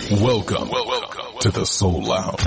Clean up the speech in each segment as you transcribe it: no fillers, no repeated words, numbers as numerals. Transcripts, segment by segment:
Welcome to the Soul Lounge.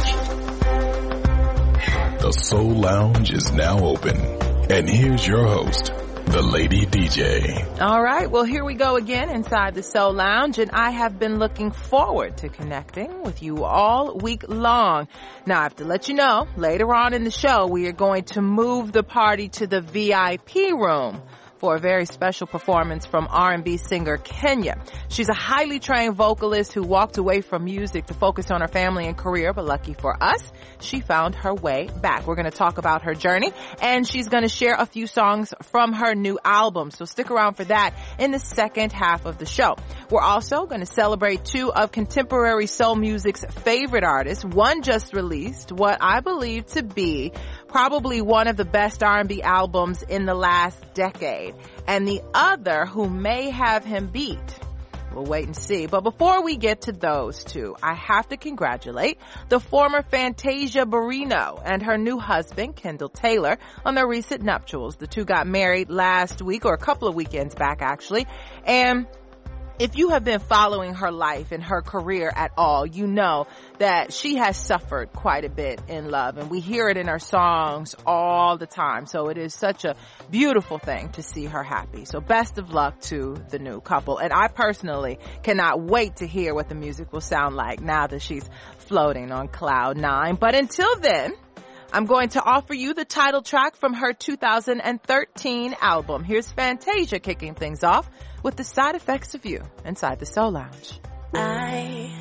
The Soul Lounge is now open. And here's your host, the Lady DJ. All right, well, here we go again inside the Soul Lounge, and I have been looking forward to connecting with you all week long. Now, I have to let you know, later on in the show, we are going to move the party to the VIP room for a very special performance from R&B singer Kenya. She's a highly trained vocalist who walked away from music to focus on her family and career, but lucky for us, she found her way back. We're going to talk about her journey, and she's going to share a few songs from her new album. So stick around for that in the second half of the show. We're also going to celebrate two of contemporary soul music's favorite artists. One just released what I believe to be probably one of the best R&B albums in the last decade, and the other who may have him beat. We'll wait and see. But before we get to those two, I have to congratulate the former Fantasia Barrino and her new husband, Kendall Taylor, on their recent nuptials. The two got married last week, or a couple of weekends back, actually. And if you have been following her life and her career at all, you know that she has suffered quite a bit in love, and we hear it in her songs all the time. So it is such a beautiful thing to see her happy. So best of luck to the new couple. And I personally cannot wait to hear what the music will sound like now that she's floating on cloud nine. But until then, I'm going to offer you the title track from her 2013 album. Here's Fantasia kicking things off with The Side Effects of You inside the Soul Lounge. I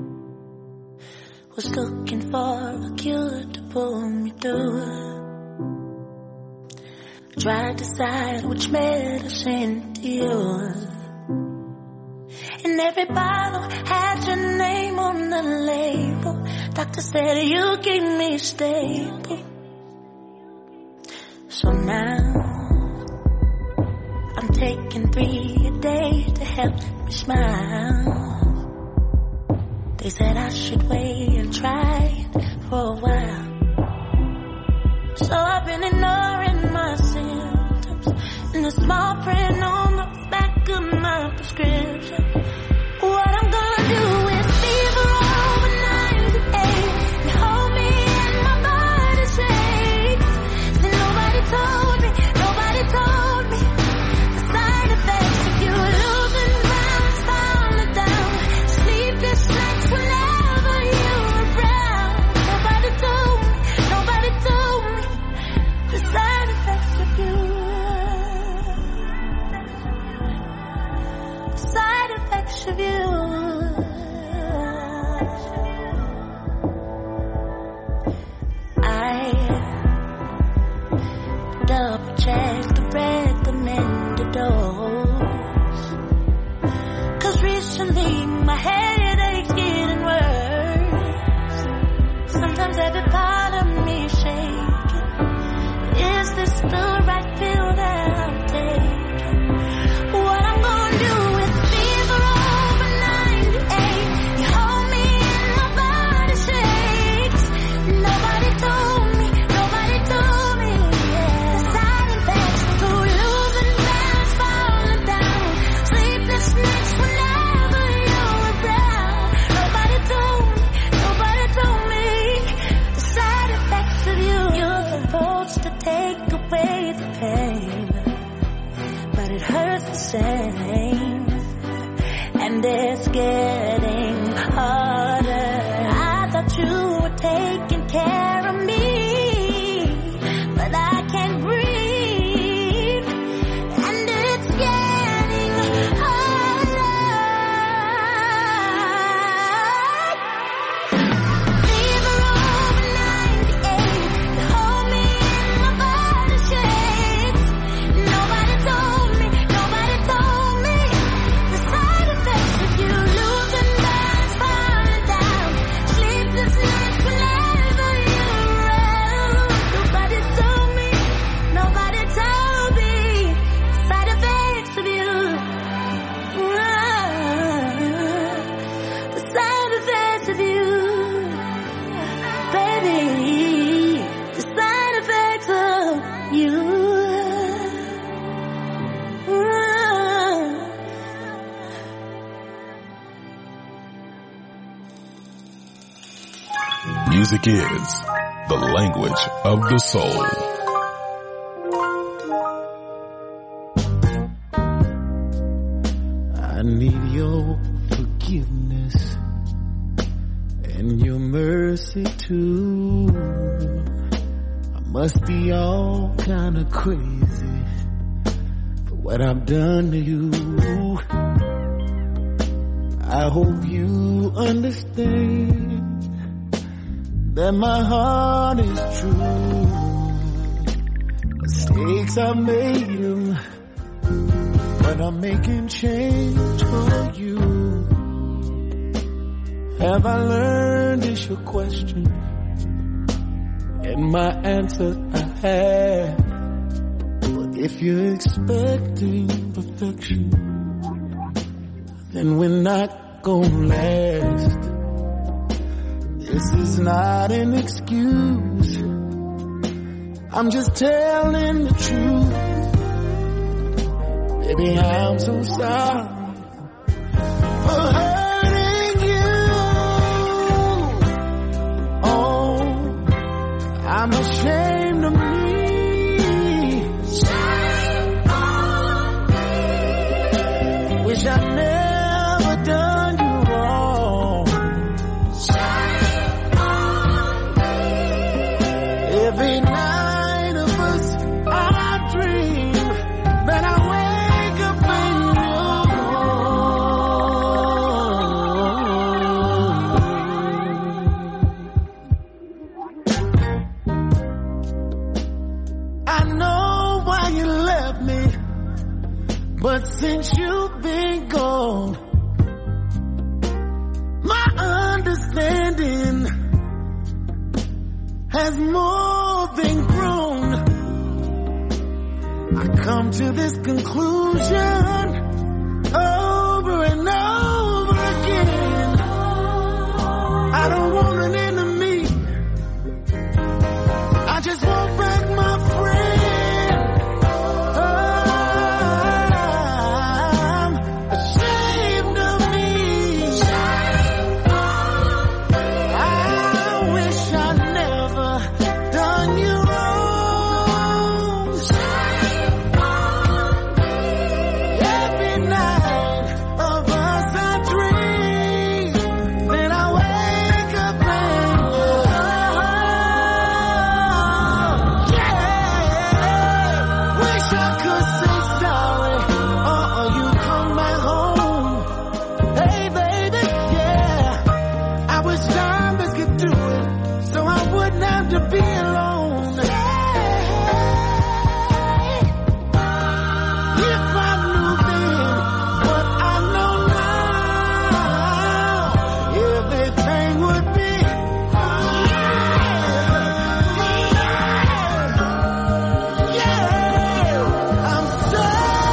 was looking for a cure to pull me through. Tried to decide which medicine to use. And every bottle had your name on the label. Doctor said you keep me stable. So now I'm taking 3 a day to help me smile. They said I should wait and try it for a while. So I've been ignoring my symptoms and the small print on the back of my prescription. What I'm gonna do is fever over 98 and hold me in my body shakes. And nobody told me the side effects of you losing balance, falling down, sleepless nights whenever you're around. Nobody told me the side effects of you. The side effects of you. I double check the recommended dose, 'cause recently my headache's getting worse. Sometimes every part of me is shaking. Is this the right pill that I'm taking? What I'm gonna do is fever over 98. You hold me and my body shakes. Nobody told me, yeah. The side effects to losing balance, falling down, sleepless nights whenever you're around. Nobody told me the side effects of you. You're supposed to take away the pain, but it hurts the same, and it's getting harder. I thought you were taking care of me, but I can't breathe, and it's getting harder. Fever over 98, you hold me and my body shakes. Nobody told me the side effects of you losing music is the language of the soul. I need your forgiveness and your mercy too. I must be all kind of crazy for what I've done to you. I hope you understand that my heart is true. Mistakes I made them, but I'm making change for you. Have I learned is your question, and my answer I have. But if you're expecting perfection, then we're not gonna last. This is not an excuse, I'm just telling the truth. Baby, I'm so sorry for hurting you. Oh, I'm ashamed of me. Shame on me. Wish I never done you wrong. Shame on me. Every night of us, I dream that I wake up in you. I know why you left me, but since you've been gone, my understanding has more than grown. I come to this conclusion over and over again. I don't want an enemy, I just want back my friend. I'm ashamed of me. I wish I never done you wrong. Every night of us I dream, then I wake up and yeah. Wish I could say sorry, or you come back home. Hey baby, yeah. I wish time could do it, so I wouldn't have to be alone. If I knew then what I know now, everything would be yeah. I'm so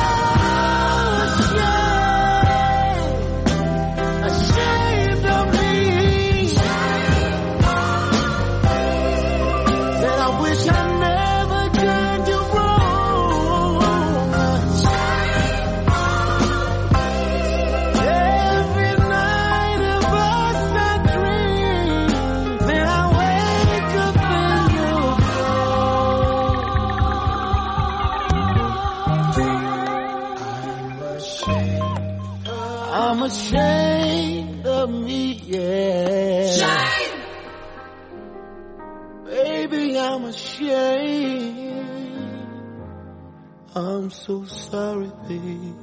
ashamed of me. That I wish I never done you wrong. Every night of us I dream, then I wake up and you're gone. I'm ashamed of me, yeah. Baby, I'm ashamed. I'm so sorry, babe.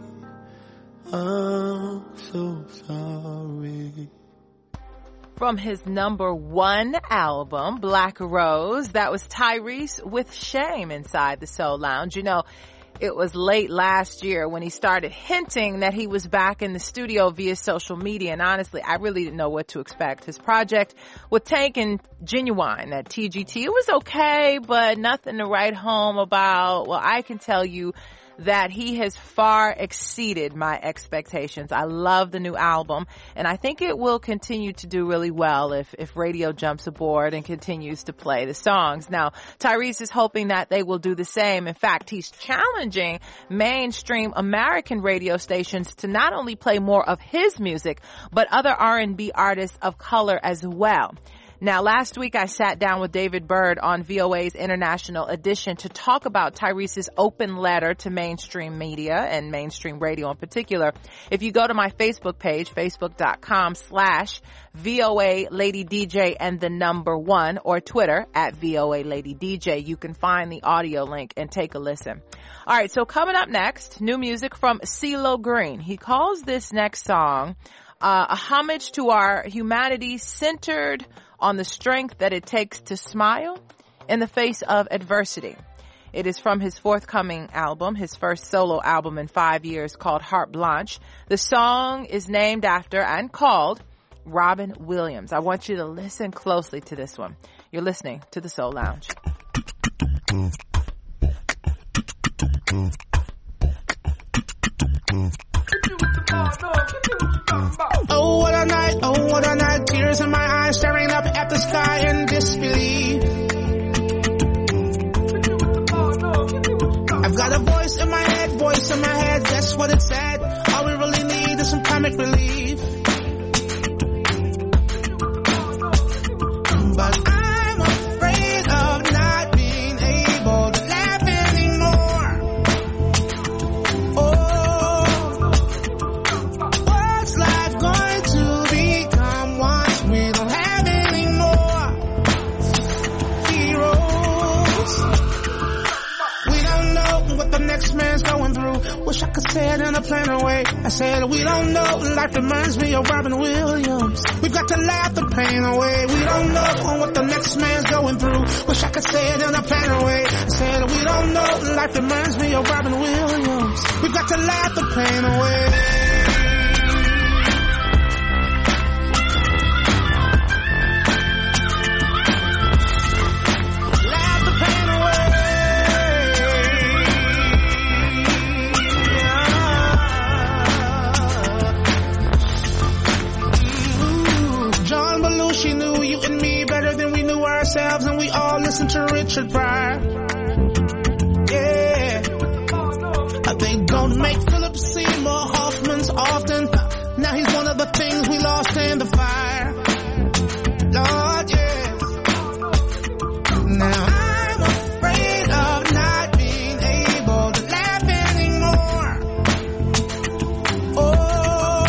I'm so sorry. From his #1 album, Black Rose, that was Tyrese with Shame inside the Soul Lounge. You know, it was late last year when he started hinting that he was back in the studio via social media, and honestly, I really didn't know what to expect. His project with Tank and Genuine at TGT, it was okay, but nothing to write home about. Well, I can tell you that he has far exceeded my expectations. I love the new album, and I think it will continue to do really well if radio jumps aboard and continues to play the songs. Now, Tyrese is hoping that they will do the same. In fact, he's challenging mainstream American radio stations to not only play more of his music, but other R&B artists of color as well. Now, last week I sat down with David Byrd on VOA's International Edition to talk about Tyrese's open letter to mainstream media and mainstream radio in particular. If you go to my Facebook page, facebook.com/VOA Lady DJ and the number 1, or Twitter @VOA Lady DJ, you can find the audio link and take a listen. All right, so coming up next, new music from CeeLo Green. He calls this next song a homage to our humanity centered on the strength that it takes to smile in the face of adversity. It is from his forthcoming album, his first solo album in 5 years, called Heart Blanche. The song is named after and called Robin Williams. I want you to listen closely to this one. You're listening to The Soul Lounge. Oh, what a night, tears in my eyes, staring up at the sky in disbelief. I've got a voice in my head, that's what it said. All we really need is some comic relief. But I'm afraid of not being able to laugh anymore. Oh, what's life going to become once we don't have any more heroes? We don't know what the next man's going through. Wish I could say it in a plainer way. I said we don't know. Life reminds me of Robin Williams. We've got to laugh the pain away. We don't know what the next man's going through. Wish I could say it in a plainer way. I said we don't know. Life reminds me of Robin Williams. We've got to laugh the pain away. And we all listen to Richard Pryor. Yeah, they don't make Philip Seymour Hoffman's often. Now he's one of the things we lost in the fire. Lord, yes. Now I'm afraid of not being able to laugh anymore. Oh,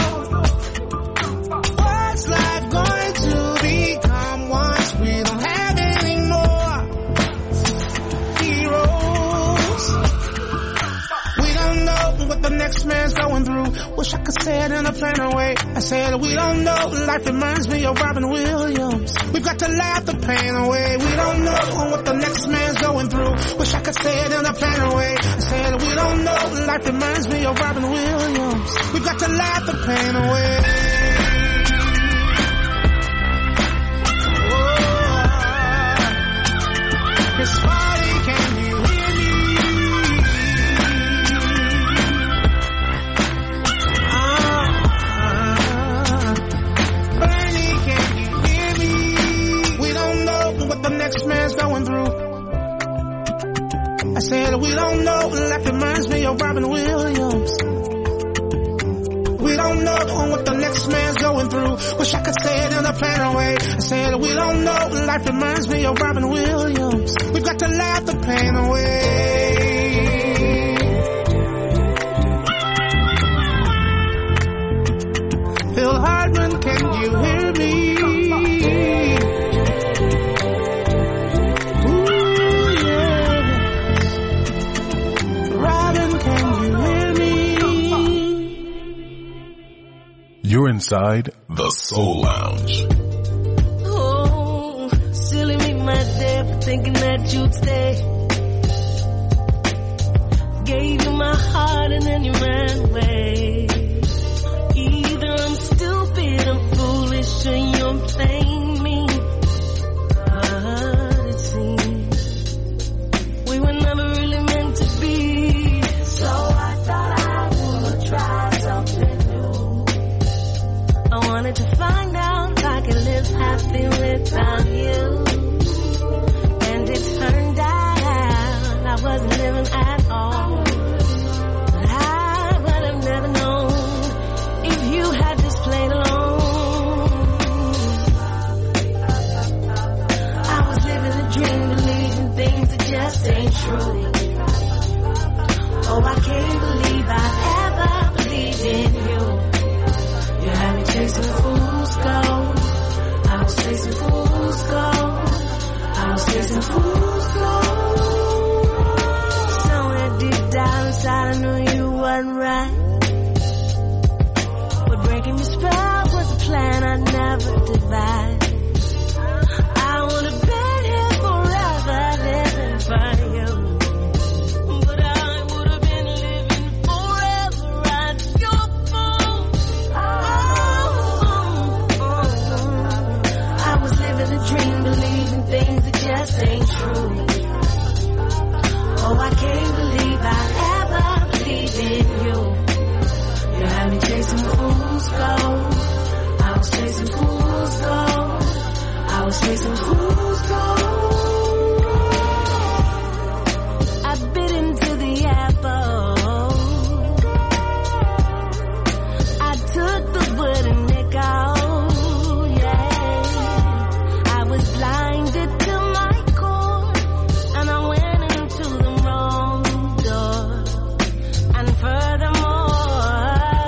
what's life going to become once we don't have what the next man's going through? Wish I could say it in a plainer way. I said we don't know. Life reminds me of Robin Williams. We've got to laugh the pain away. We don't know what the next man's going through. Wish I could say it in a plainer way. I said we don't know. Life reminds me of Robin Williams. We've got to laugh the pain away. His body, can you hear me? Bernie, can you hear me? We don't know what the next man's going through. I said we don't know. Life reminds me of Robin Williams. We don't know what the next man's going through. Wish I could say it in a plainer way. I said we don't know. Life reminds me of Robin Williams. We've got to laugh the pain away. Phil Hartman, can you hear me? Ooh, yes. Robin, can you hear me? You're inside the Soul Lounge. Oh, silly me, my dear, for thinking that you'd stay. Gave you my heart and then you ran away. Either I'm stupid, I'm foolish, or you're playing me. But it seems we were never really meant to be. So I thought I would try something new. I wanted to find out if I could live happy without you. And it turned out I wasn't living at all. But I would have never known if you had just played along. true. Oh, I can't believe I ever believed in you. You had me chasing fool's gold. I was chasing fool's gold. I was chasing fool's gold. Somewhere deep down inside I knew you wasn't right. But breaking your spell was a plan I never devised. I would have been here forever living for you. But I would have been living forever at your phone. I was living a dream, believing things that just ain't true. Oh, I can't believe I ever believed in you. You had me chasing fool's gold. I was chasing fool's gold. I was chasing fool's gold. I bit into the apple. I took the wooden nickel. Yeah, I was blinded to my core, and I went into the wrong door. And furthermore,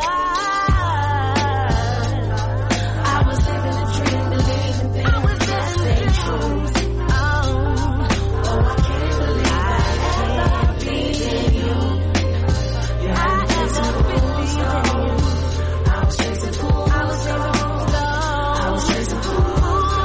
I was living a dream, believing things just ain't true. Oh, I can't believe I ever believed in you. You had me chasing fool's gold. I was chasing fool's gold. I was chasing fool's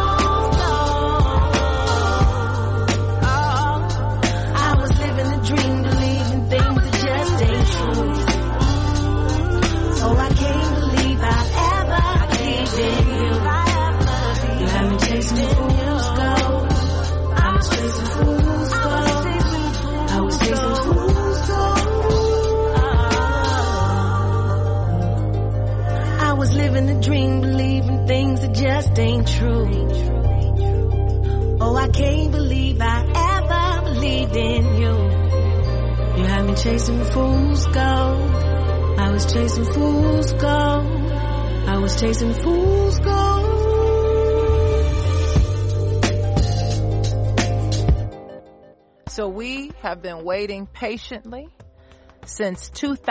gold. I was living a dream, believing things that just ain't true. Oh, I can't believe I ever believed in you. You had me chasing fool's gold. I was chasing fool's gold. I was chasing fool's gold. I was living a dream, believing things that just ain't true. Oh, I can't believe I ever believed in you. You had me chasing fool's gold. I was chasing fool's gold. I was chasing fool's gold. So we have been waiting patiently since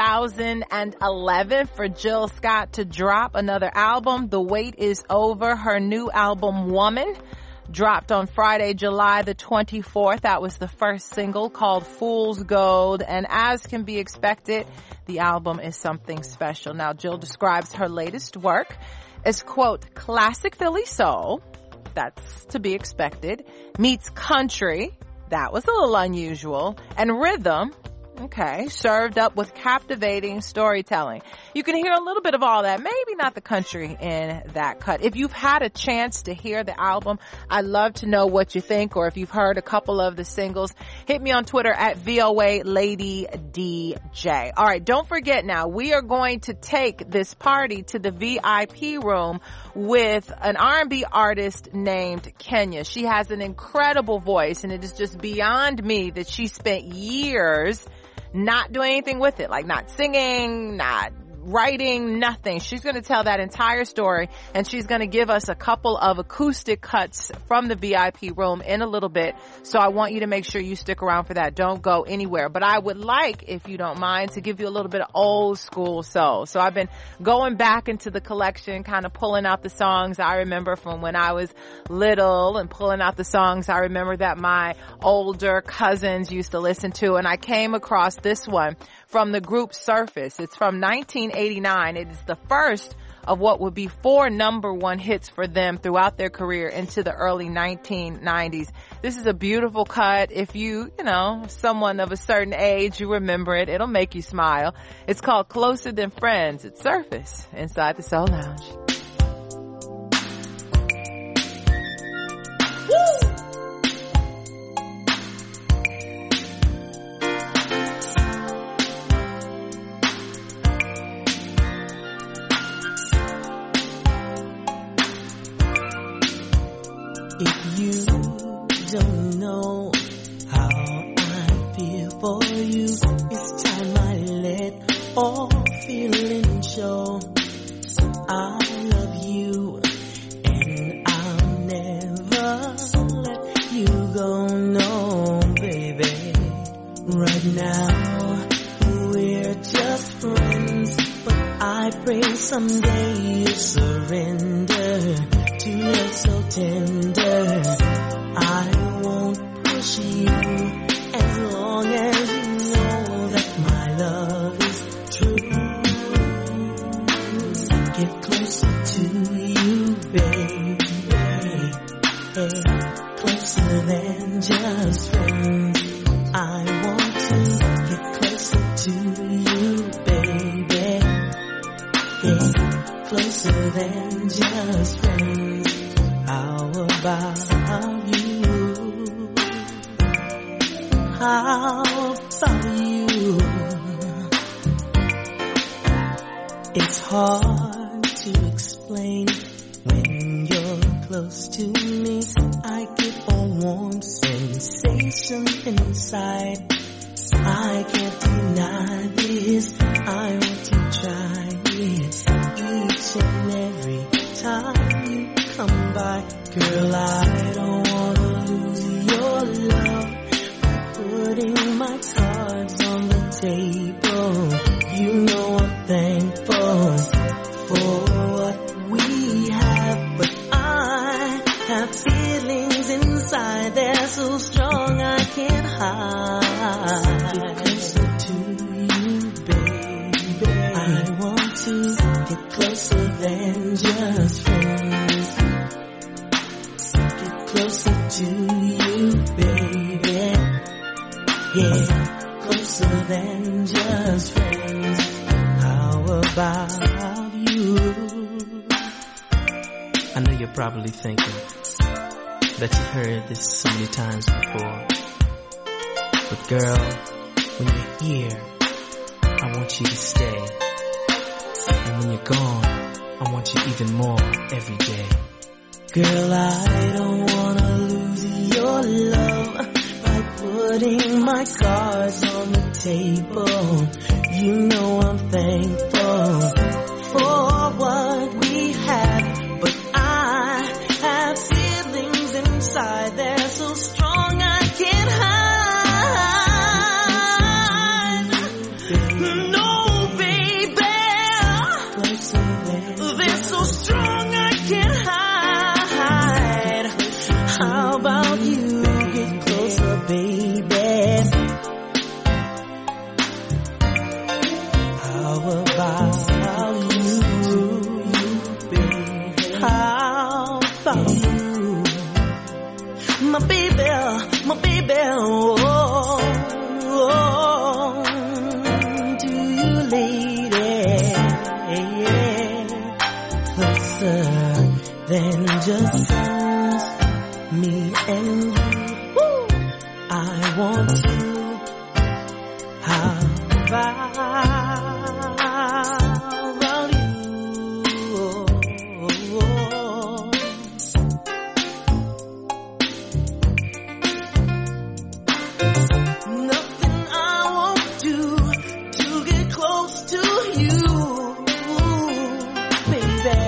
2011 for Jill Scott to drop another album. The wait is over. Her new album, Woman, dropped on Friday, July the 24th. That was the first single, called Fool's Gold. And as can be expected, the album is something special. Now, Jill describes her latest work as, quote, classic Philly soul. That's to be expected. Meets country. That was a little unusual. And rhythm. Okay, served up with captivating storytelling. You can hear a little bit of all that, maybe not the country in that cut. If you've had a chance to hear the album, I'd love to know what you think, or if you've heard a couple of the singles, hit me on Twitter at VOA Lady DJ. All right, don't forget now, we are going to take this party to the VIP room with an R&B artist named Kenya. She has an incredible voice, and it is just beyond me that she spent years not doing anything with it, like not singing, not writing, nothing. She's going to tell that entire story, and she's going to give us a couple of acoustic cuts from the VIP room in a little bit. So I want you to make sure you stick around for that. Don't go anywhere. But I would like, if you don't mind, to give you a little bit of old school soul. So I've been going back into the collection, kind of pulling out the songs I remember from when I was little, and pulling out the songs I remember that my older cousins used to listen to. And I came across this one from the group Surface. It's from 1989. It is the first of what would be 4 number 1 hits for them throughout their career into the early 1990s. This is a beautiful cut. If you someone of a certain age, you remember it. It'll make you smile. It's called Closer Than Friends. It's Surface inside the Soul Lounge. Woo! If you don't know how I feel for you, it's time I let all feeling show. I love you and I'll never let you go, no, baby. someday you surrender to love so tender. I won't push you as long as you know that my love is true. Get closer to you, baby, closer than just friends. I want to get closer to you, baby, closer than just friends. How about you? How about you? It's hard to explain when you're close to me. I get a warm sensation inside. I can't deny this. I want to try it each and every time you come by. Girl, I don't wanna lose your love by putting my cards on the table. You know I'm thankful for what we have, but I have feelings inside. They're so strong I can't hide. Get closer to you, baby. I want to get closer than just friends. Get closer to you, baby. Yeah, closer than just friends. How about you? I know you're probably thinking that you've heard this so many times before. But girl, when you're here, I want you to stay. And when you're gone, I want you even more every day. Girl, I don't wanna lose your love by putting my cards on the table. You know I'm thankful for what we have, but I have feelings inside. They're so strong I can't hide. No, baby, they're so strong I can't hide. How about you get closer, baby? How about you, baby? How about you? My baby, oh, do you, lady? Closer than just friends, me and you. I want to. How about you? Nothing I won't do to get close to you, baby.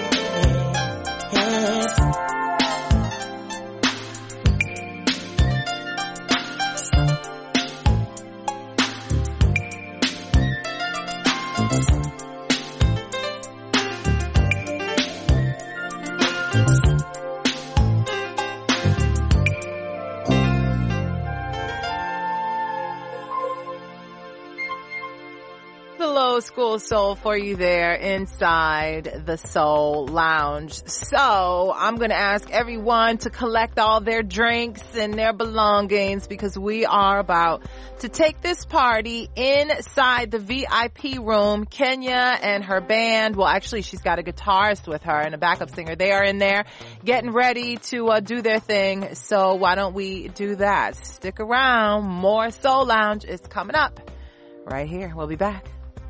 Old school soul for you there inside the Soul Lounge. So I'm going to ask everyone to collect all their drinks and their belongings because we are about to take this party inside the VIP room. Kenya and her band, well actually she's got a guitarist with her and a backup singer. They are in there getting ready to do their thing. So why don't we do that? Stick around. More Soul Lounge is coming up right here. We'll be back.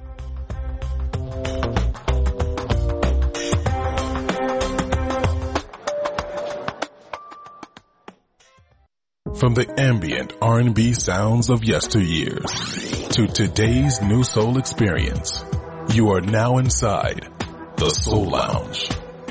From the ambient R&B sounds of yesteryears to today's new soul experience, you are now inside the Soul Lounge.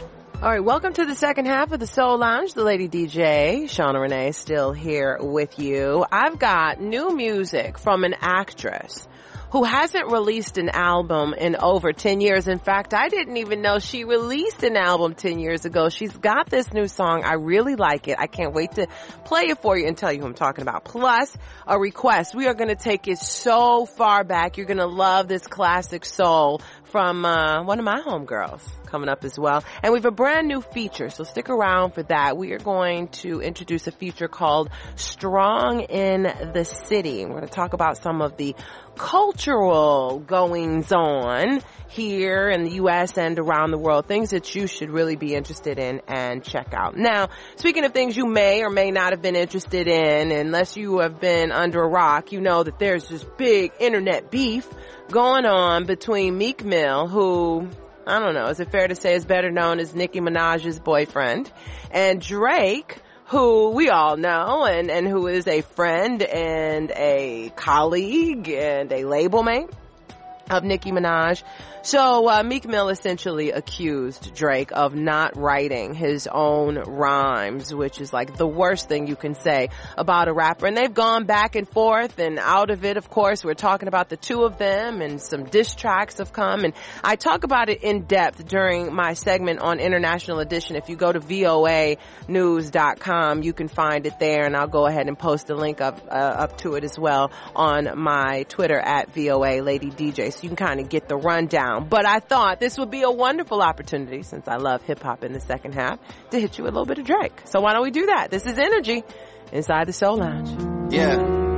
All right, welcome to the second half of the Soul Lounge. The Lady DJ, Shauna Renee, still here with you. I've got new music from an actress who hasn't released an album in over 10 years. In fact, I didn't even know she released an album 10 years ago. She's got this new song. I really like it. I can't wait to play it for you and tell you who I'm talking about. Plus, a request. We are going to take it so far back. You're going to love this classic soul from one of my homegirls coming up as well. And we have a brand new feature, so stick around for that. We are going to introduce a feature called Strong in the City. We're going to talk about some of the cultural goings on here in the U.S. and around the world, things that you should really be interested in and check out. Now, speaking of things you may or may not have been interested in, unless you have been under a rock, you know that there's this big internet beef going on between Meek Mill, who, I don't know, is it fair to say is better known as Nicki Minaj's boyfriend, and Drake, who we all know and who is a friend and a colleague and a label mate of Nicki Minaj. So Meek Mill essentially accused Drake of not writing his own rhymes, which is like the worst thing you can say about a rapper. And they've gone back and forth, and out of it, of course, we're talking about the two of them, and some diss tracks have come. And I talk about it in depth during my segment on International Edition. If you go to voanews.com, you can find it there, and I'll go ahead and post a link up to it as well on my Twitter at VOA Lady DJ, so you can kind of get the rundown. But I thought this would be a wonderful opportunity, since I love hip-hop in the second half, to hit you with a little bit of Drake. So why don't we do that? This is Energy inside the Soul Lounge. Yeah.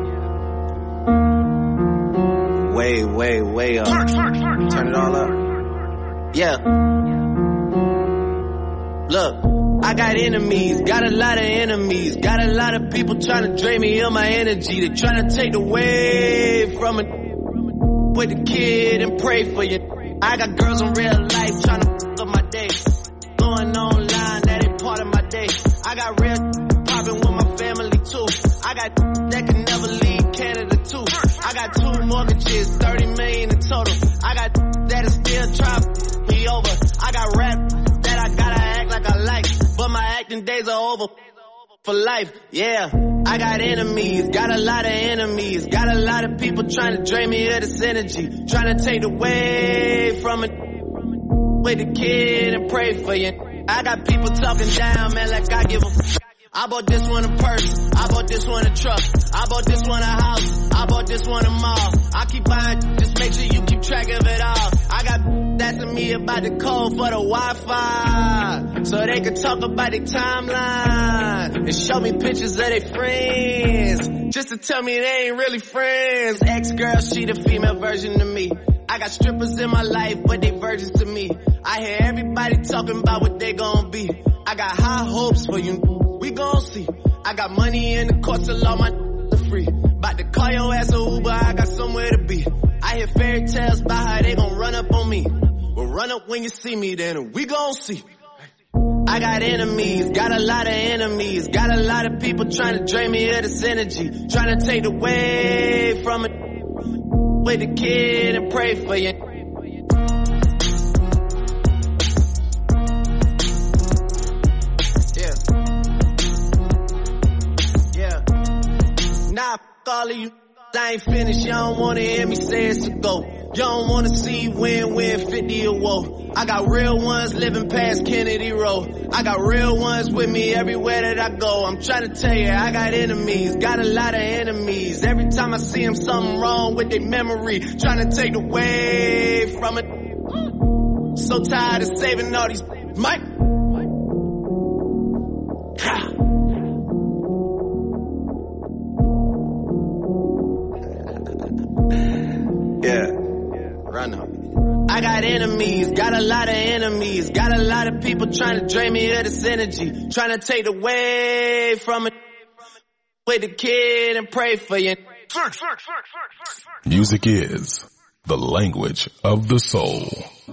Way up. Turn it all up. Yeah. Look, I got enemies, got a lot of enemies, got a lot of people trying to drain me of my energy. They trying to take away from it. With the kid and pray for you. I got girls in real life trying to fuck up my day. Going online, that ain't part of my day. I got real popping with my family too. I got that can never leave Canada too. I got 2 mortgages, 30 million in total. I got that is still trying me over. I got rap that I gotta act like I like, but my acting days are over. For life, yeah. I got enemies, got a lot of enemies, got a lot of people trying to drain me of this energy, trying to take away from it. With the kid and pray for you. I got people talking down, man, like I give a I bought this one a purse, I bought this one a truck, I bought this one a house, I bought this one a mall. I keep buying, just make sure you keep track of it all. I got asking me about the code for the Wi-Fi, so they could talk about their timeline and show me pictures of their friends, just to tell me they ain't really friends. Ex-girl, she the female version of me. I got strippers in my life, but they virgins to me. I hear everybody talking about what they gon' be. I got high hopes for you, we gon' see. I got money in the courts, so all my free. About to call your ass a Uber, I got somewhere to be. I hear fairy tales about how they gon' run up on me. Well, run up when you see me, then we gon' see. I got enemies, got a lot of enemies, got a lot of people trying to drain me of this energy, trying to take away from it. With the kid and pray for you. Yeah. Nah, all of you, I ain't finished. You don't wanna hear me say it's a go. You don't wanna see win-win 50 or woe. I got real ones living past Kennedy Road. I got real ones with me everywhere that I go. I'm trying to tell you, I got enemies, got a lot of enemies. Every time I see them, something wrong with their memory, trying to take away from it. So tired of saving all these Mike. Yeah, run up. I got enemies, got a lot of enemies, got a lot of people trying to drain me of this energy, trying to take away from it. With the kid and pray for you. Music is the language of the soul.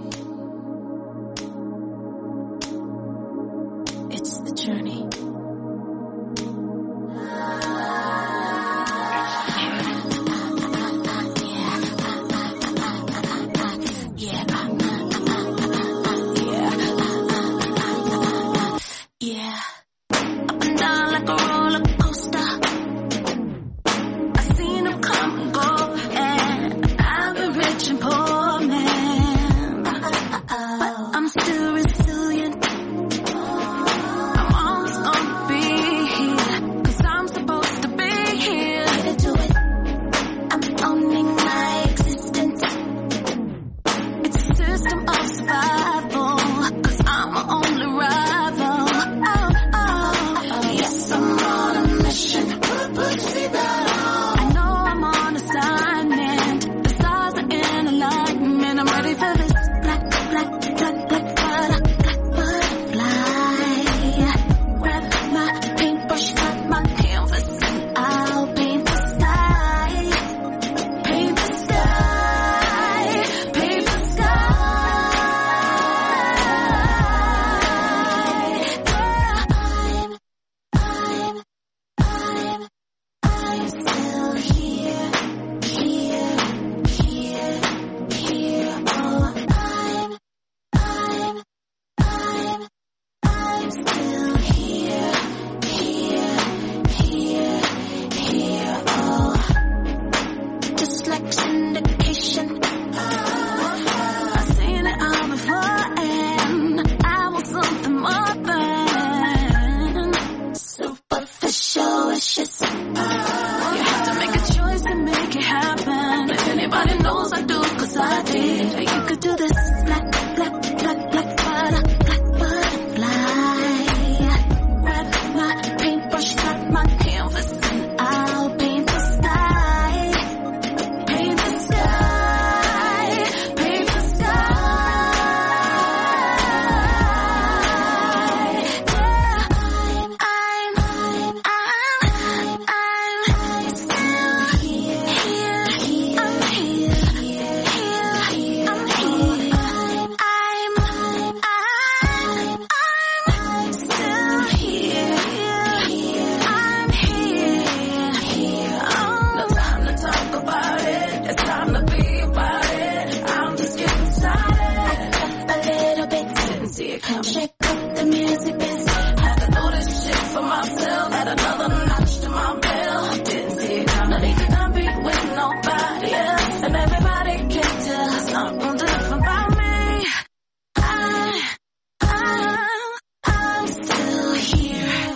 It's the journey. still here, oh. Just like syndication. I've seen it all before, and I want something more than superficial wishes. You have to make a choice to make it happen. If anybody knows I do, 'cause I did. You could do this, black butterfly. Grab my paintbrush, grab my canvas, and I'll paint the sky. Paint the sky, paint the sky. Yeah, I'm still here. I'm here. I'm here. I'm still here. I'm here. Oh, no time to talk about it. It's time to be about it. I'm just getting started. A little bit. Didn't see it come. Shake up the music biz. Had to know this shit for myself. Add another notch to my bell. Didn't see it come. They cannot be with nobody else. And everybody can tell something different about me. I'm still here.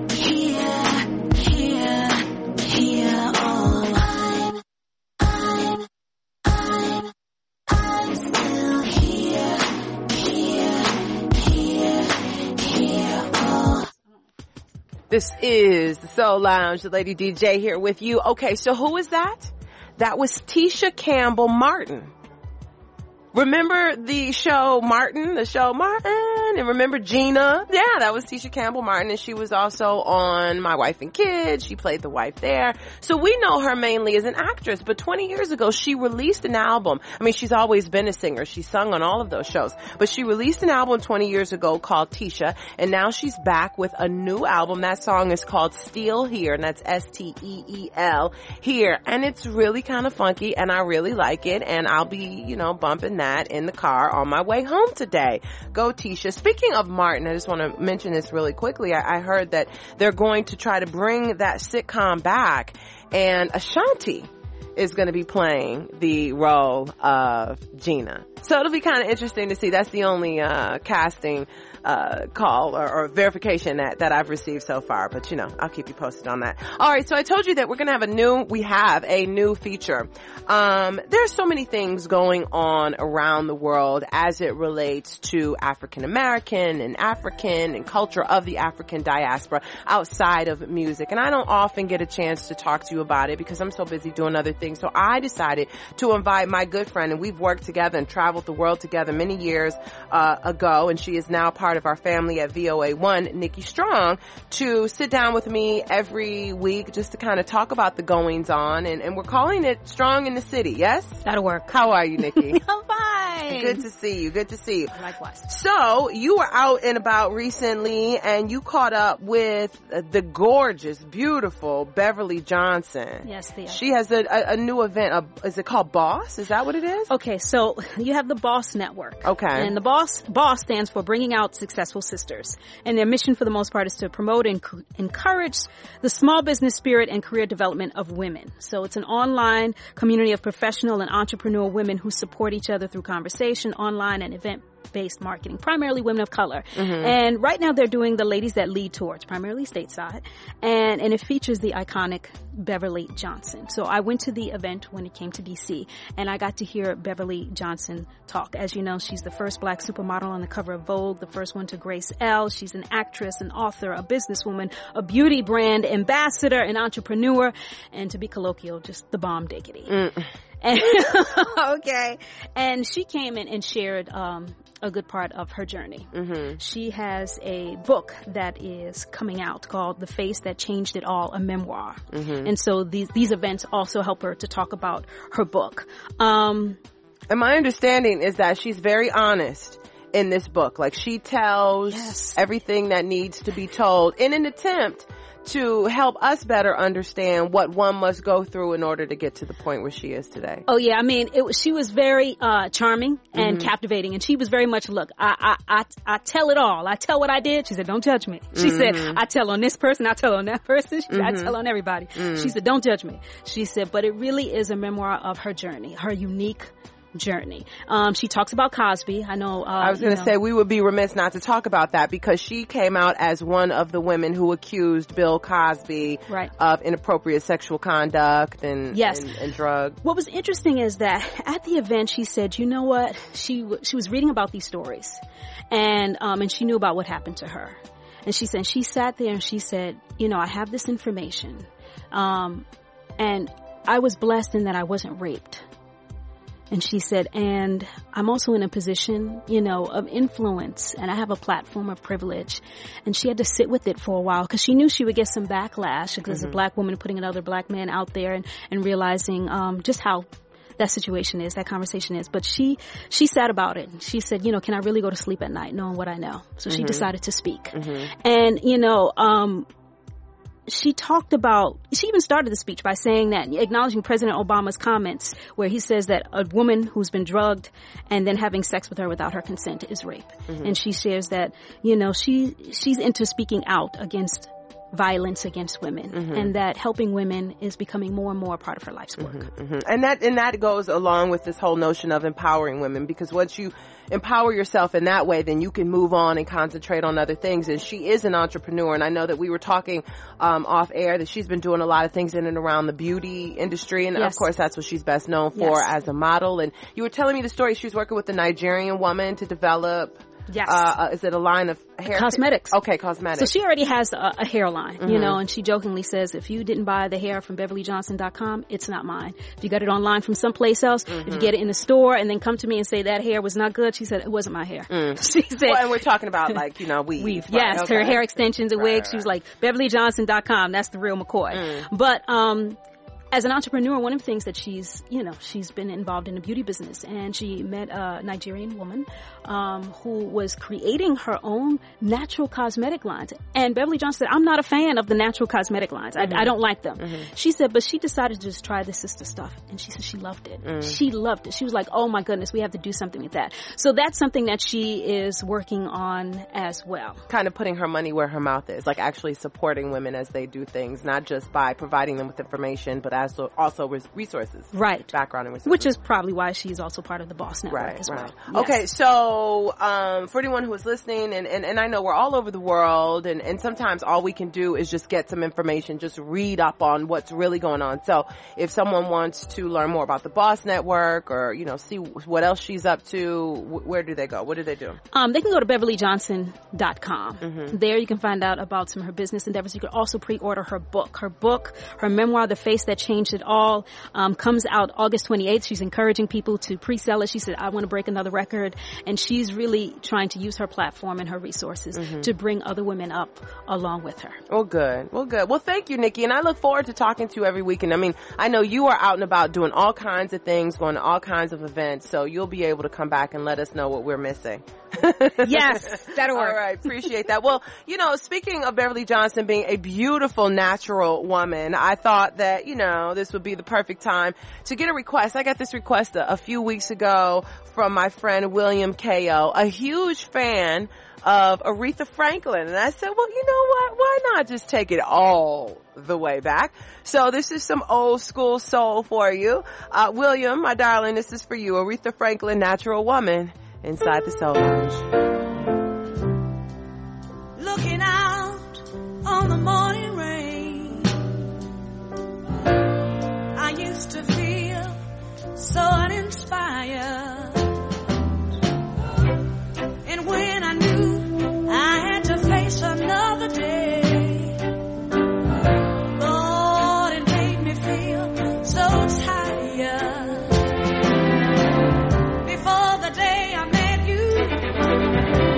Oh, I'm still here. Oh. This is the Soul Lounge, the Lady DJ here with you. Okay, so who is that? That was Tisha Campbell Martin. Remember the show Martin? And remember Gina? Yeah, that was Tisha Campbell Martin, and she was also on My Wife and Kids. She played the wife there. So we know her mainly as an actress, but 20 years ago, she released an album. I mean, she's always been a singer. She sung on all of those shows, but she released an album 20 years ago called Tisha, and now she's back with a new album. That song is called Steel Here, and that's Steel Here, and it's really kind of funky, and I really like it, and I'll be, bumping that in the car on my way home today. Go Tisha. Speaking of Martin, I just want to mention this really quickly. I heard that they're going to try to bring that sitcom back, and Ashanti is going to be playing the role of Gina. So it'll be kind of interesting to see. That's the only casting call or verification that I've received so far, but I'll keep you posted on that. All right, so I told you that we have a new feature. There's so many things going on around the world as it relates to African American and African and culture of the African diaspora outside of music, and I don't often get a chance to talk to you about it because I'm so busy doing other things. So I decided to invite my good friend, and we've worked together and traveled the world together many years ago, and she is now part of our family at VOA1, Nikki Strong, to sit down with me every week just to kind of talk about the goings on, and we're calling it Strong in the City. Yes? That'll work. How are you, Nikki? I'm fine. Good to see you. Likewise. So you were out and about recently, and you caught up with the gorgeous, beautiful Beverly Johnson. Yes, she has a new event. Is it called Boss? Is that what it is? Okay, so you have the Boss Network. Okay. And the Boss stands for Bringing Out Successful Sisters. And their mission for the most part is to promote and encourage the small business spirit and career development of women. So it's an online community of professional and entrepreneurial women who support each other through conversation, online, and event-based marketing, primarily women of color. Mm-hmm. And right now they're doing the Ladies That Lead tour. It's primarily stateside. And it features the iconic Beverly Johnson. So I went to the event when it came to DC, and I got to hear Beverly Johnson talk. As you know, she's the first black supermodel on the cover of Vogue, the first one to grace Elle. She's an actress, an author, a businesswoman, a beauty brand ambassador, an entrepreneur, and to be colloquial, just the bomb diggity. And, okay. And she came in and shared a good part of her journey. Mm-hmm. She has a book that is coming out called The Face That Changed It All, a memoir. Mm-hmm. And so these events also help her to talk about her book. And my understanding is that she's very honest in this book. Like, she tells everything that needs to be told in an attempt to help us better understand what one must go through in order to get to the point where she is today. Oh yeah, I mean, she was very charming and captivating, and she was very much, look, I tell it all. I tell what I did. She said, don't judge me. She said, I tell on this person, I tell on that person. She said, I tell on everybody. She said, don't judge me. She said, but it really is a memoir of her journey, her unique journey. She talks about Cosby. I know. I was going to say we would be remiss not to talk about that because she came out as one of the women who accused Bill Cosby of inappropriate sexual conduct and drugs. What was interesting is that at the event she said, you know what? She was reading about these stories, and she knew about what happened to her, and she said she sat there and she said, you know, I have this information, and I was blessed in that I wasn't raped. And she said, and I'm also in a position, you know, of influence, and I have a platform of privilege. And she had to sit with it for a while because she knew she would get some backlash because as a black woman putting another black man out there and realizing just how that situation is, that conversation is. But she sat about it. She said, you know, can I really go to sleep at night knowing what I know? So she decided to speak. And, you know, she even started the speech by saying that, acknowledging President Obama's comments where he says that a woman who's been drugged and then having sex with her without her consent is rape. And she shares that, you know, she's into speaking out against violence against women and that helping women is becoming more and more a part of her life's work. And that goes along with this whole notion of empowering women, because once you empower yourself in that way, then you can move on and concentrate on other things. And she is an entrepreneur, and I know that we were talking off air that she's been doing a lot of things in and around the beauty industry, and of course that's what she's best known for as a model. And you were telling me the story, she was working with a Nigerian woman to develop is it a line of hair? Cosmetics. Okay, cosmetics. So she already has a hairline, you know, and she jokingly says, if you didn't buy the hair from BeverlyJohnson.com, it's not mine. If you got it online from someplace else, if you get it in the store and then come to me and say that hair was not good, she said, it wasn't my hair. She said, well, and we're talking about like, you know, weave. Yes, her hair extensions and wigs. She was like, BeverlyJohnson.com, that's the real McCoy. But, as an entrepreneur, one of the things that she's been involved in the beauty business, and she met a Nigerian woman who was creating her own natural cosmetic lines. And Beverly Johnson said, I'm not a fan of the natural cosmetic lines. I don't like them. She said, but she decided to just try the sister stuff. And she said she loved it. She loved it. She was like, oh my goodness, we have to do something with that. So that's something that she is working on as well. Kind of putting her money where her mouth is, like actually supporting women as they do things, not just by providing them with information, but also resources. Right. Background and resources. Which is probably why she's also part of the Boss Network as well. Yes. Okay, so for anyone who is listening, and I know we're all over the world, and sometimes all we can do is just get some information, just read up on what's really going on. So if someone wants to learn more about the Boss Network or, you know, see what else she's up to, where do they go? What do they do? They can go to BeverlyJohnson.com. There you can find out about some of her business endeavors. You can also pre-order her book. Her memoir, The Face That Changed It All, comes out August 28th. She's encouraging people to pre-sell it. She said, I want to break another record. And she's really trying to use her platform and her resources to bring other women up along with her. Well, good. Well, thank you, Nikki. And I look forward to talking to you every week. And I mean, I know you are out and about doing all kinds of things, going to all kinds of events. So you'll be able to come back and let us know what we're missing. Yes, that'll work. All right, appreciate that. Well, you know, speaking of Beverly Johnson being a beautiful natural woman, I thought that, you know, this would be the perfect time to get a request. I got this request a few weeks ago from my friend William Ko, a huge fan of Aretha Franklin. And I said, well, you know what? Why not just take it all the way back? So this is some old school soul for you. William, my darling, this is for you. Aretha Franklin, Natural Woman, inside the Soul Lounge. Looking out on the morning rain, I used to feel so uninspired. And when I knew I had to face another day, Lord, it made me feel so tired. Before the day I met you,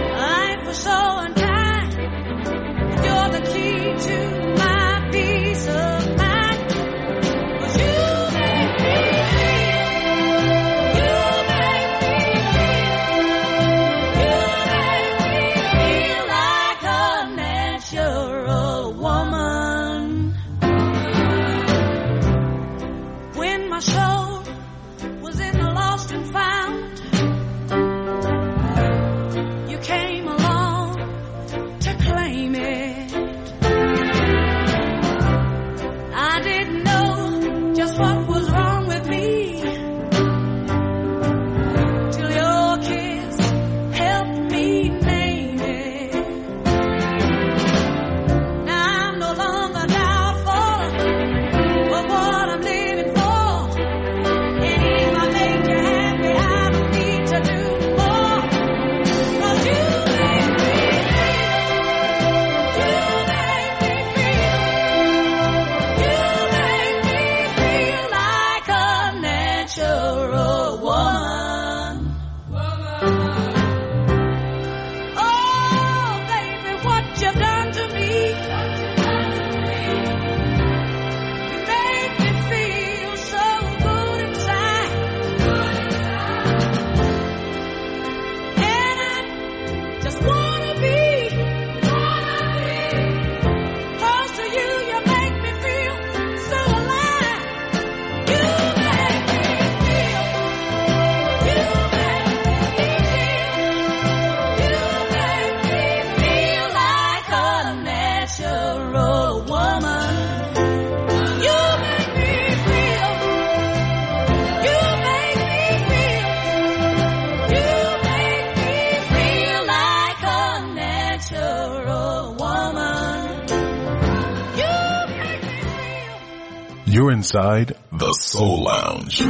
you're a woman. You make me feel. You're inside the Soul Lounge.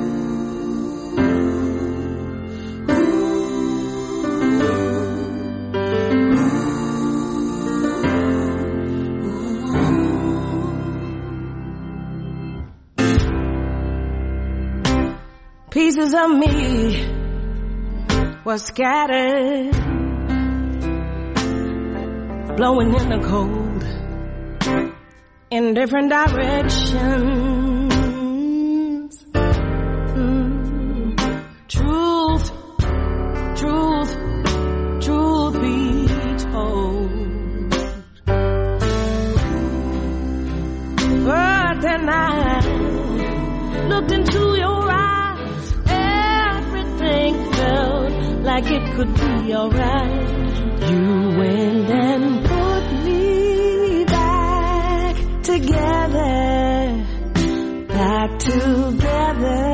Pieces of me were scattered, blowing in the cold in different directions. Truth, truth, truth be told. But then I looked into your eyes. Felt like it could be alright. You went and put me back together, back together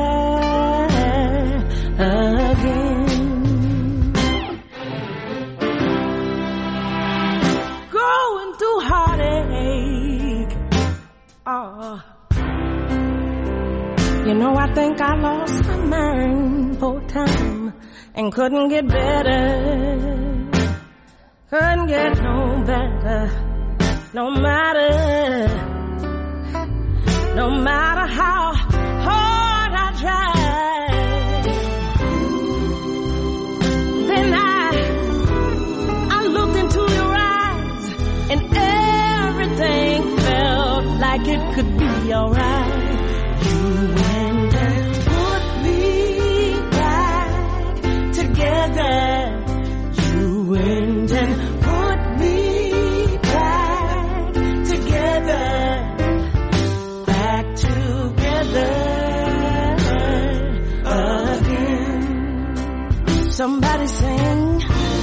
again. Going through heartache. Oh. You know, I think I lost my mind for time and couldn't get better. Couldn't get no better. No matter how hard I tried. Then I looked into your eyes and everything felt like it could be alright. You went and put me back together. You went and put me back together. Back together again. Somebody sing.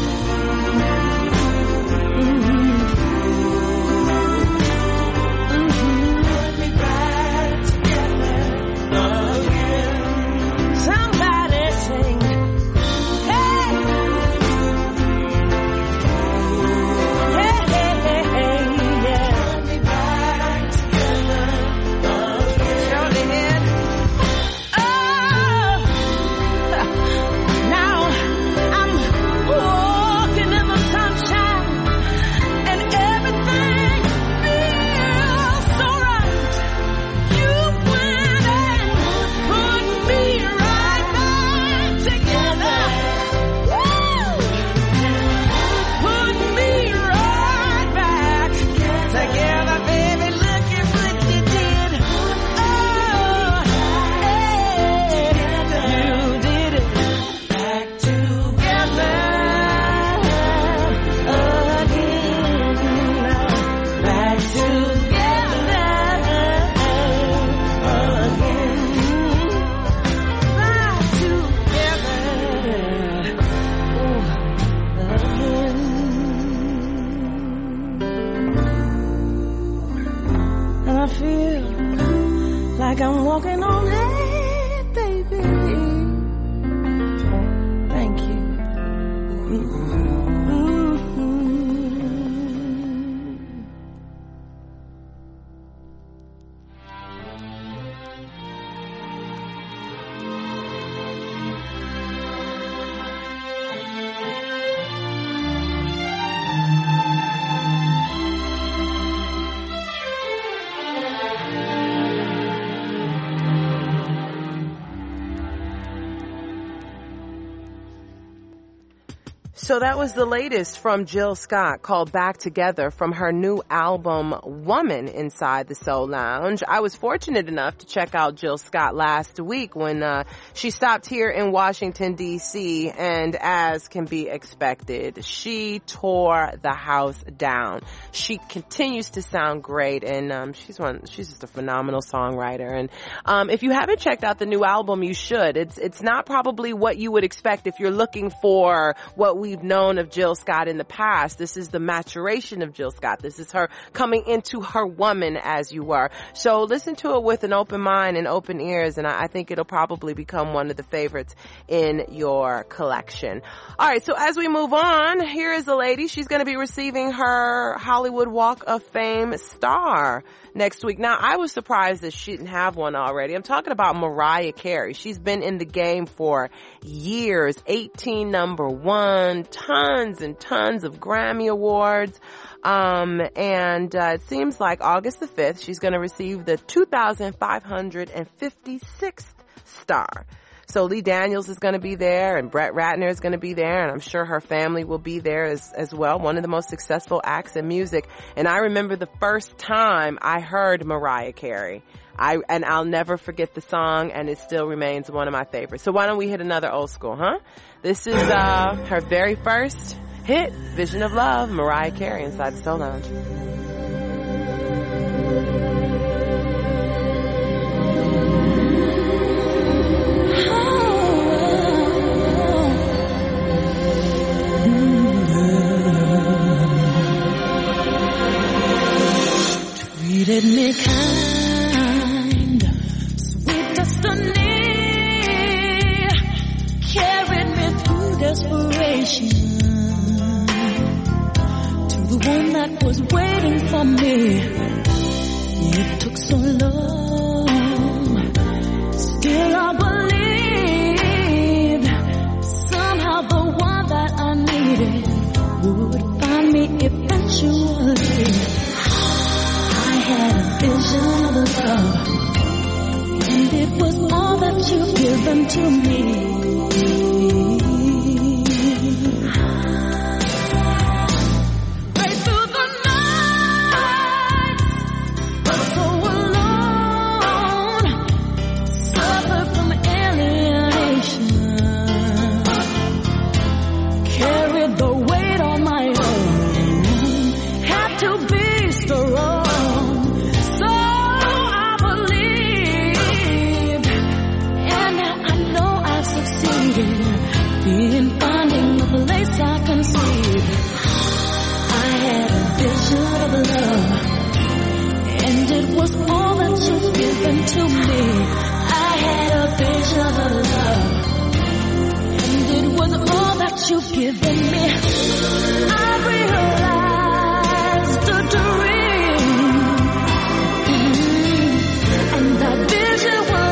I'm walking on air, baby. Thank you. So that was the latest from Jill Scott, called Back Together, from her new album, Woman, inside the Soul Lounge. I was fortunate enough to check out Jill Scott last week when she stopped here in Washington, D.C., and as can be expected, she tore the house down. She continues to sound great, and she's just a phenomenal songwriter. And if you haven't checked out the new album, you should. It's not probably what you would expect if you're looking for what we've we've known of Jill Scott in the past. This is the maturation of Jill Scott. This is her coming into her woman, as you were. So listen to it with an open mind and open ears, and I think it'll probably become one of the favorites in your collection. All right, so as we move on, here is the lady. She's going to be receiving her Hollywood Walk of Fame star next week. Now, I was surprised that she didn't have one already. I'm talking about Mariah Carey. She's been in the game for years, 18 number one, tons and tons of Grammy Awards. It seems like August the 5th, she's going to receive the 2,556th star. So Lee Daniels is going to be there, and Brett Ratner is going to be there, and I'm sure her family will be there as well. One of the most successful acts in music. And I remember the first time I heard Mariah Carey. I'll never forget the song, and it still remains one of my favorites. So why don't we hit another old school, huh? This is her very first hit, Vision of Love, Mariah Carey, inside the Soul Lounge. Treated me kind, sweet destiny, carried me through desperation to the one that was waiting for me. It took so long, still I believed somehow the one that I needed would find me eventually. I had a vision of love, and it was all that you've given to me. Right through the night, but so alone, suffered from alienation, carried the weight on my own, had to be strong. In finding the place I conceived, I had a vision of love, and it was all that you've given to me. I had a vision of love, and it was all that you've given me. I realized a dream, and that vision was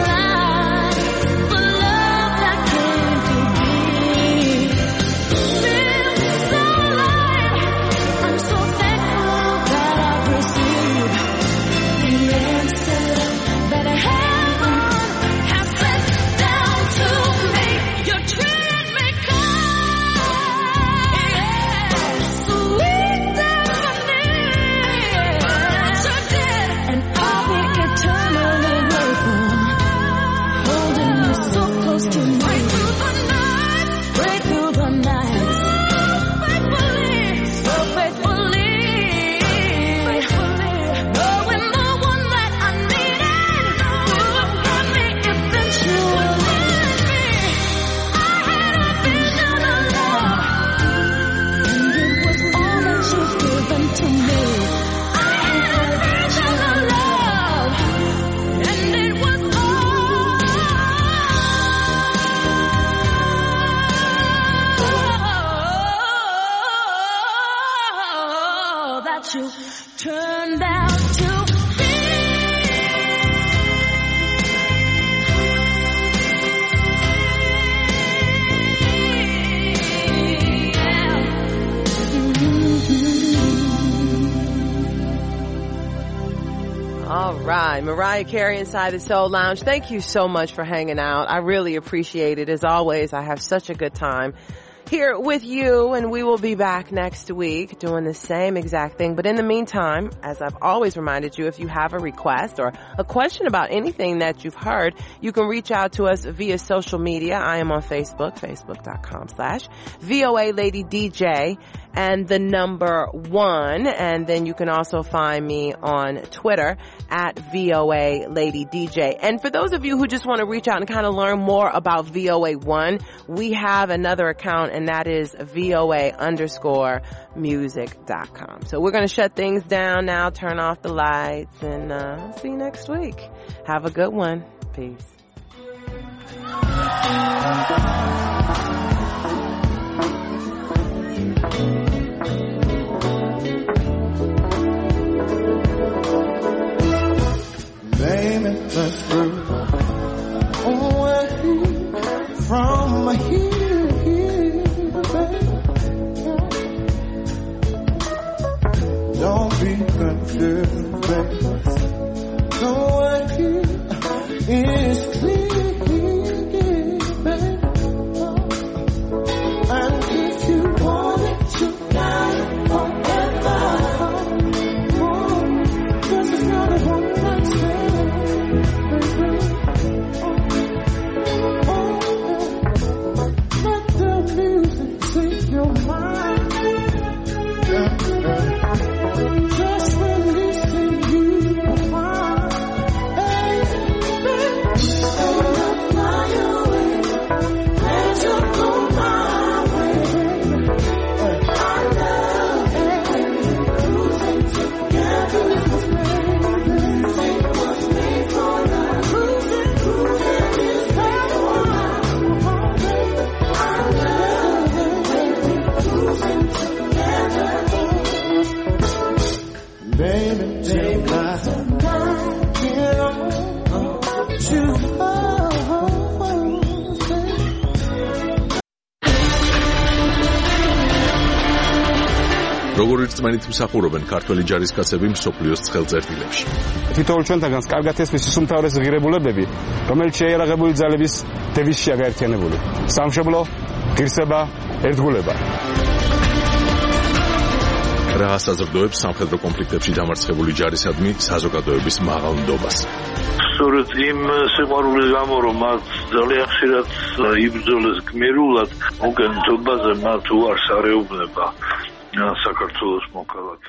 Mariah Carey inside the Soul Lounge. Thank you so much for hanging out. I really appreciate it. As always, I have such a good time here with you, and we will be back next week doing the same exact thing. But in the meantime, as I've always reminded you, if you have a request or a question about anything that you've heard, you can reach out to us via social media. I am on Facebook, facebook.com/VOA Lady DJ. and the number 1. And then you can also find me on Twitter at VOA Lady DJ. And for those of you who just want to reach out and kind of learn more about VOA1, we have another account, and that is VOA_music.com. So we're going to shut things down now, turn off the lights, and see you next week. Have a good one. Peace. Baby, let's move away from here, baby. Don't be confused, baby. The way is clear, baby. And if you want it, you got it forever. This is not a one-night stand, baby. Let the music take your mind. Just releasing you will find. Hey, baby, fly away. Let you go my way. I love it. Cruising together was made. It was made for love. Cruising is better for love. I love it. Cruising together. Baby, take my get on to როგორიც წმენით მსახურობენ ქართველი ჯარისკაცები მსოფლიოს ცხელწერტილებში. თითოეულ ჩვენთაგანს კარგად ესმის ის უმთავრესი ღირებულებები, რომელიც შეიარაღებული ძალების დევიზშია გაერთიანებული. სამშობლო, ღირსება, ერთგულება. რა საზრდოებს სამხედრო კონფლიქტებში დამარცხებული ჯარისადმი საზოგადოების მაღალ ნდობას. სწორედ იმ სიყვარულის გამო, რომ მათ ძალიან ხშირად იბრძოლეს გმირულად, უკან თობაზე მათ უარს არეუბნება საქართველოს მოქალაქე.